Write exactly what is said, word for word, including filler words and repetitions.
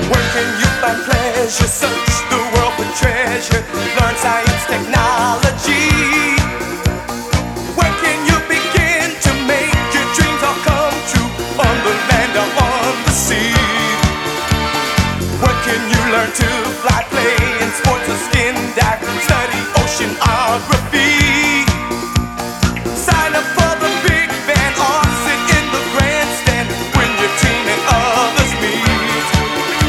Where can you find pleasure? Search the world for treasure. Learn science, technology. Where can you begin to make your dreams all come true? On the land or on the sea. Where can you learn to fly, play in sports or skin dive? Study oceanography.